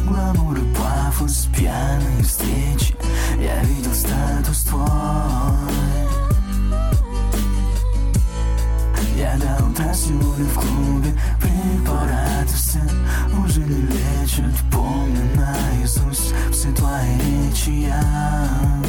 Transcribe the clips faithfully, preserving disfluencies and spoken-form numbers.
Гламур и пафос, пьяные встречи. Я видел статус твой. Я до утра сегодня в клубе. Препараты все уже не лечат. Помню наизусть все твои речи я.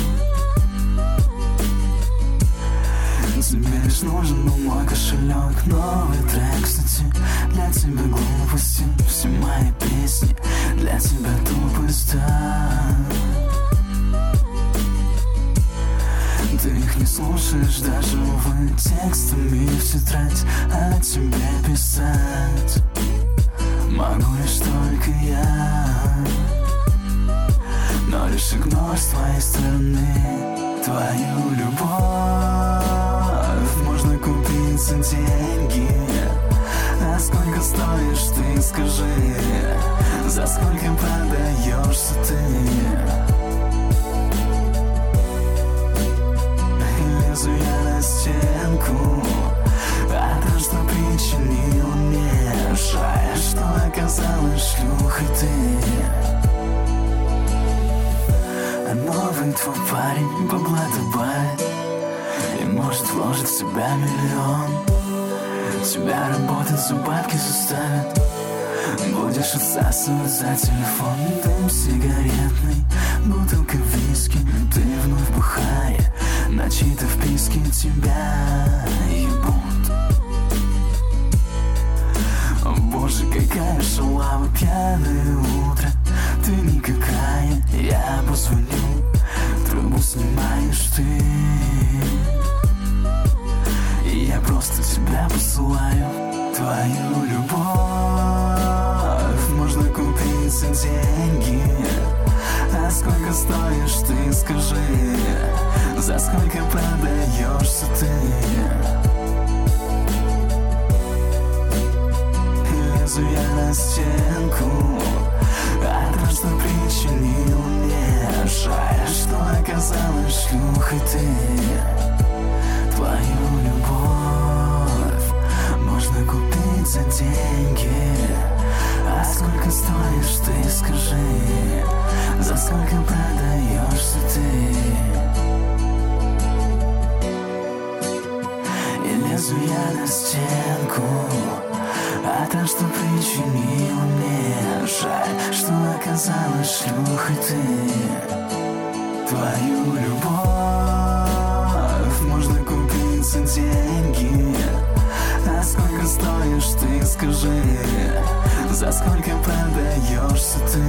Тебе лишь нужен был мой кошелек. Новый трек, кстати, для тебя глупости. Все мои песни для тебя тупость, да. Ты их не слушаешь даже, увы. Текстами в тетрадь о тебе писать могу лишь только я. Но лишь игнор с твоей стороны. Твою любовь можно купить за деньги. А сколько стоишь ты, скажи? За сколько продаешься ты? Лезу я на стенку, а то, что причинил мне. Жаль, что оказалась шлюхой ты. А новый твой парень бабла добавит и может вложить в себя миллион. Тебя работать за бабки заставит. Будешь отсасывать за телефон. Дым сигаретный, бутылка виски. Ты вновь бухая, на чьи-то вписки тебя ебут. О боже, какая шалава, пьяное утро. Ты никакая, я позвоню. Трубу снимаешь ты. И я просто тебя посылаю. Твою любовь можно купить за деньги. А сколько стоишь ты, скажи? За сколько продаешься ты? Лезу я на стенку, а то, что причинил мне. Жаль, что оказалась шлюхой ты. Твою любовь можно купить за деньги. А сколько стоишь ты, скажи? За сколько продаешься ты? И лезу я на стенку, а то, что причинил мне. Жаль, что оказалась шлюхой ты. Твою любовь можно купить за деньги. А сколько стоишь ты, скажи? За сколько продаешься ты?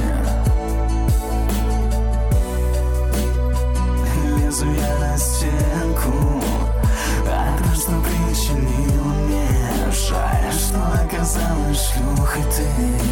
Лезу я на стенку, а то, что причинил мне. Жаль, что оказалась шлюхой ты.